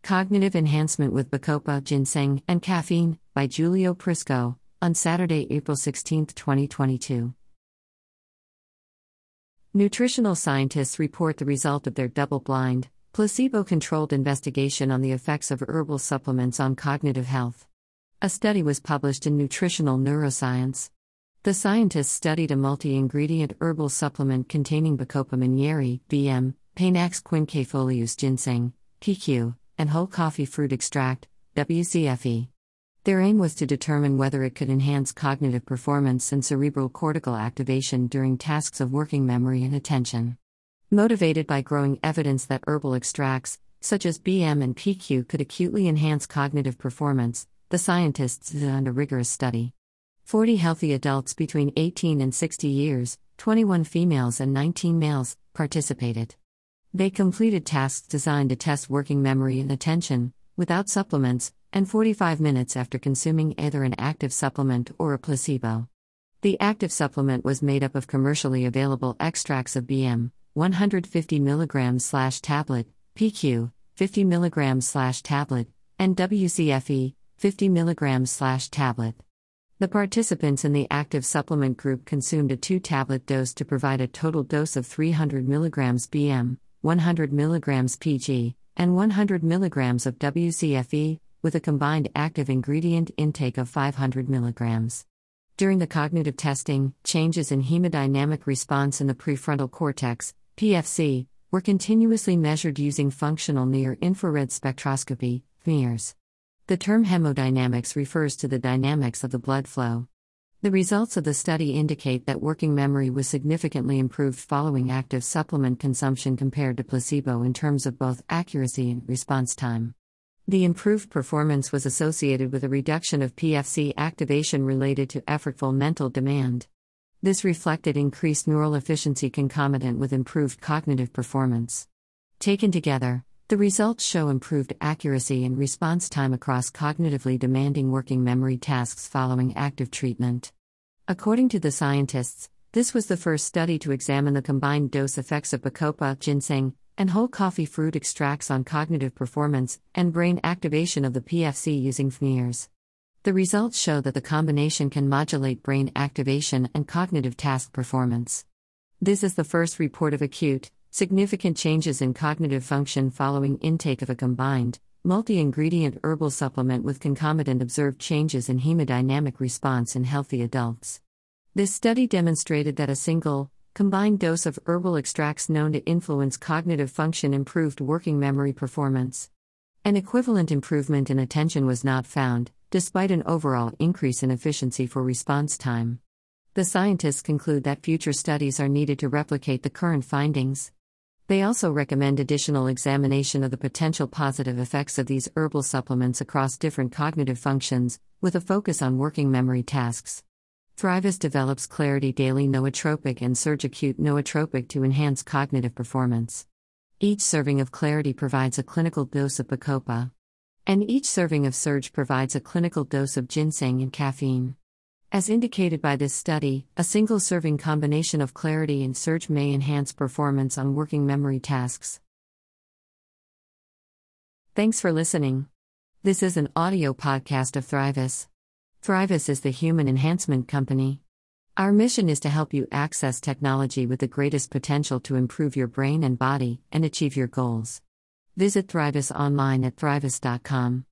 Cognitive Enhancement with Bacopa, Ginseng, and Caffeine, by Giulio Prisco, on Saturday, April 16, 2022. Nutritional scientists report the result of their double-blind, placebo-controlled investigation on the effects of herbal supplements on cognitive health. A study was published in Nutritional Neuroscience. The scientists studied a multi-ingredient herbal supplement containing Bacopa monnieri, BM, Panax quinquefolius ginseng, PQ, and whole coffee fruit extract, WCFE. Their aim was to determine whether it could enhance cognitive performance and cerebral cortical activation during tasks of working memory and attention. Motivated by growing evidence that herbal extracts, such as BM and PQ, could acutely enhance cognitive performance, the scientists designed a rigorous study. 40 healthy adults between 18 and 60 years, 21 females and 19 males, participated. They completed tasks designed to test working memory and attention, without supplements, and 45 minutes after consuming either an active supplement or a placebo. The active supplement was made up of commercially available extracts of BM, 150 mg/tablet, PQ, 50 mg/tablet, and WCFE, 50 mg/tablet. The participants in the active supplement group consumed a 2-tablet dose to provide a total dose of 300 mg BM, 100 mg PG, and 100 mg of WCFE, with a combined active ingredient intake of 500 mg. During the cognitive testing, changes in hemodynamic response in the prefrontal cortex, PFC, were continuously measured using functional near-infrared spectroscopy, FNIRS. The term hemodynamics refers to the dynamics of the blood flow. The results of the study indicate that working memory was significantly improved following active supplement consumption compared to placebo in terms of both accuracy and response time. The improved performance was associated with a reduction of PFC activation related to effortful mental demand. This reflected increased neural efficiency concomitant with improved cognitive performance. Taken together, the results show improved accuracy and response time across cognitively demanding working memory tasks following active treatment. According to the scientists, this was the first study to examine the combined dose effects of Bacopa, ginseng, and whole coffee fruit extracts on cognitive performance and brain activation of the PFC using FNIRS. The results show that the combination can modulate brain activation and cognitive task performance. This is the first report of acute, significant changes in cognitive function following intake of a combined, multi-ingredient herbal supplement with concomitant observed changes in hemodynamic response in healthy adults. This study demonstrated that a single, combined dose of herbal extracts known to influence cognitive function improved working memory performance. An equivalent improvement in attention was not found, despite an overall increase in efficiency for response time. The scientists conclude that future studies are needed to replicate the current findings. They also recommend additional examination of the potential positive effects of these herbal supplements across different cognitive functions, with a focus on working memory tasks. Thrivus develops Clarity Daily Nootropic and Surge Acute Nootropic to enhance cognitive performance. Each serving of Clarity provides a clinical dose of Bacopa, and each serving of Surge provides a clinical dose of ginseng and caffeine. As indicated by this study, a single serving combination of Clarity and Surge may enhance performance on working memory tasks. Thanks for listening. This is an audio podcast of Thrivus. Thrivus is the human enhancement company. Our mission is to help you access technology with the greatest potential to improve your brain and body and achieve your goals. Visit Thrivus online at thrivus.com.